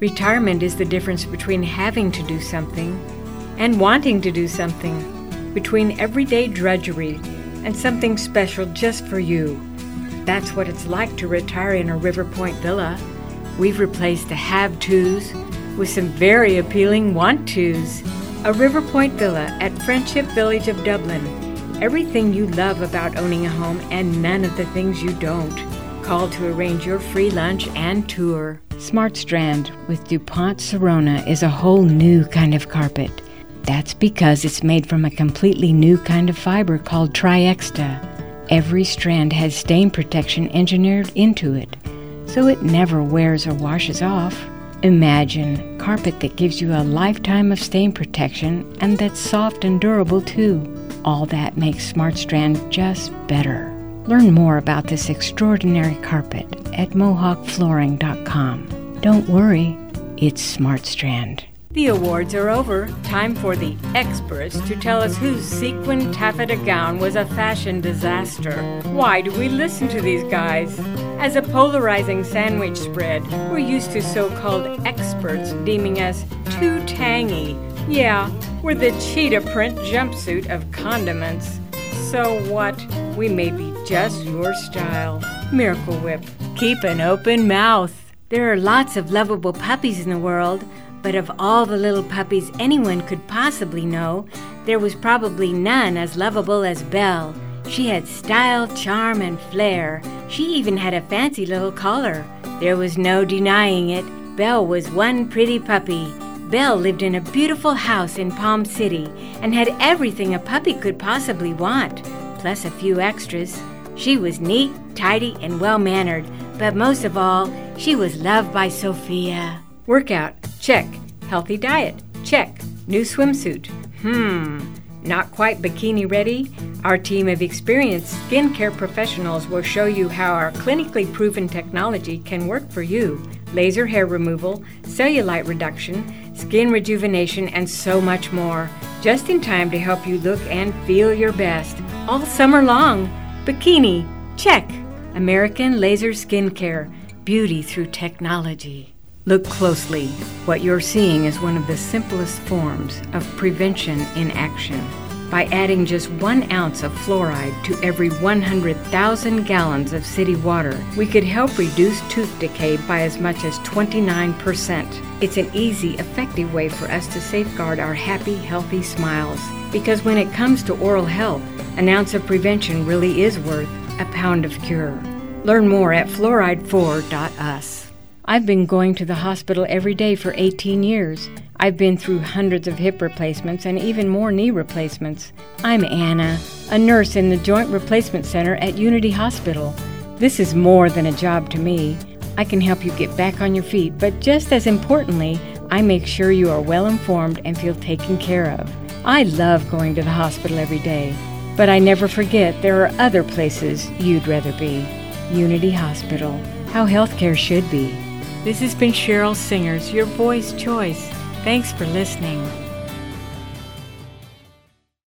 Retirement is the difference between having to do something and wanting to do something, between everyday drudgery and something special just for you. That's what it's like to retire in a River Point villa. We've replaced the have-tos with some very appealing want-tos. A River Point villa at Friendship Village of Dublin. Everything you love about owning a home and none of the things you don't. Call to arrange your free lunch and tour. SmartStrand with DuPont Sorona is a whole new kind of carpet. That's because it's made from a completely new kind of fiber called Triexta. Every strand has stain protection engineered into it, so it never wears or washes off. Imagine carpet that gives you a lifetime of stain protection and that's soft and durable too. All that makes SmartStrand just better. Learn more about this extraordinary carpet at mohawkflooring.com. Don't worry, it's SmartStrand. The awards are over. Time for the experts to tell us whose sequin taffeta gown was a fashion disaster. Why do we listen to these guys? As a polarizing sandwich spread, we're used to so-called experts deeming us too tangy. Yeah, we're the cheetah print jumpsuit of condiments. So what? We may be just your style. Miracle Whip. Keep an open mouth. There are lots of lovable puppies in the world, but of all the little puppies anyone could possibly know, there was probably none as lovable as Belle. She had style, charm, and flair. She even had a fancy little collar. There was no denying it. Belle was one pretty puppy. Belle lived in a beautiful house in Palm City and had everything a puppy could possibly want, plus a few extras. She was neat, tidy, and well-mannered, but most of all, she was loved by Sophia. Workout, check. Healthy diet, check. New swimsuit, not quite bikini ready? Our team of experienced skincare professionals will show you how our clinically proven technology can work for you. Laser hair removal, cellulite reduction, skin rejuvenation, and so much more. Just in time to help you look and feel your best. All summer long. Bikini, check. American Laser Skincare, beauty through technology. Look closely. What you're seeing is one of the simplest forms of prevention in action. By adding just 1 ounce of fluoride to every 100,000 gallons of city water, we could help reduce tooth decay by as much as 29%. It's an easy, effective way for us to safeguard our happy, healthy smiles. Because when it comes to oral health, an ounce of prevention really is worth a pound of cure. Learn more at fluoride4.us. I've been going to the hospital every day for 18 years. I've been through hundreds of hip replacements and even more knee replacements. I'm Anna, a nurse in the Joint Replacement Center at Unity Hospital. This is more than a job to me. I can help you get back on your feet, but just as importantly, I make sure you are well informed and feel taken care of. I love going to the hospital every day, but I never forget there are other places you'd rather be. Unity Hospital, how healthcare should be. This has been Cheryl Singers, your voice choice. Thanks for listening.